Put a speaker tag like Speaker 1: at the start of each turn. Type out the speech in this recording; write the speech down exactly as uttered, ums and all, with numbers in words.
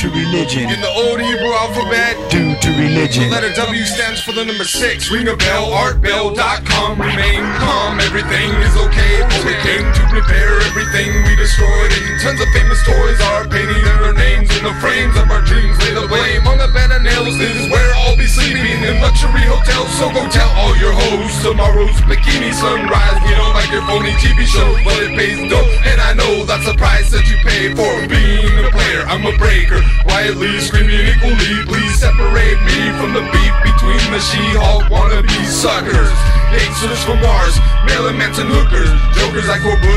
Speaker 1: to religion.
Speaker 2: In the old Hebrew alphabet,
Speaker 1: Due to
Speaker 2: the
Speaker 1: religion.
Speaker 2: letter W stands for the number six. Ring a bell, art bell dot com. Remain calm, everything is okay. For we came to prepare everything we destroyed. And tons of famous toys are painting their names in the frames of our dreams. Lay the blame on the bed of nails. This is where I'll be sleeping in luxury hotels. So go tell all your hoes tomorrow's bikini sunrise. We don't like your phony T V show, but it pays dough. And I know that's the price that you pay for being a player. I'm a breaker, quietly screaming equally. Please separate me from the beef between the She-Hulk wannabe suckers. Gangsters from Mars, Marilyn Manson hookers, jokers like Cobra.